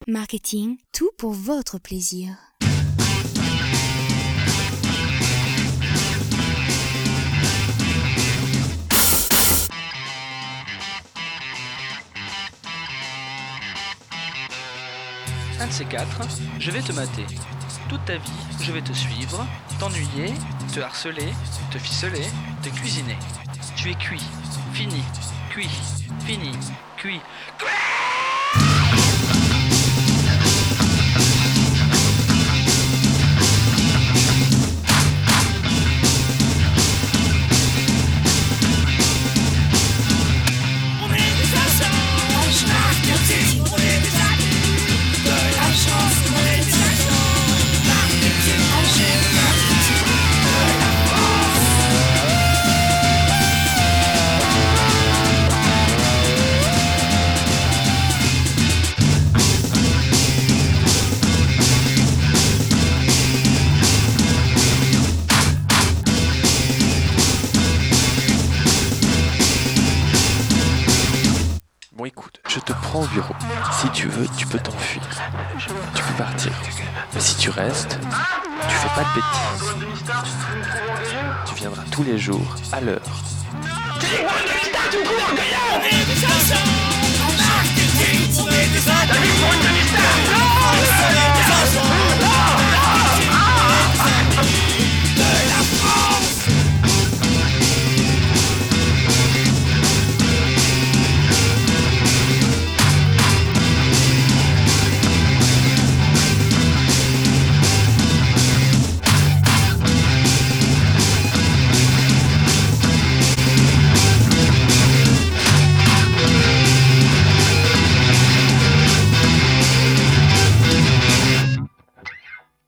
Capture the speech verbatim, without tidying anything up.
Marketing, tout pour votre plaisir. Un de ces quatre, je vais te mater. Toute ta vie, je vais te suivre, t'ennuyer, te harceler, te ficeler, te cuisiner. Tu es cuit, fini, cuit, fini, cuit, cuit. Bon écoute, je te prends au bureau. Si tu veux, tu peux t'enfuir. Tu peux partir. Mais si tu restes, tu fais pas de bêtises. Tu viendras tous les jours, à l'heure. On est des agents, marketing, on est des agents.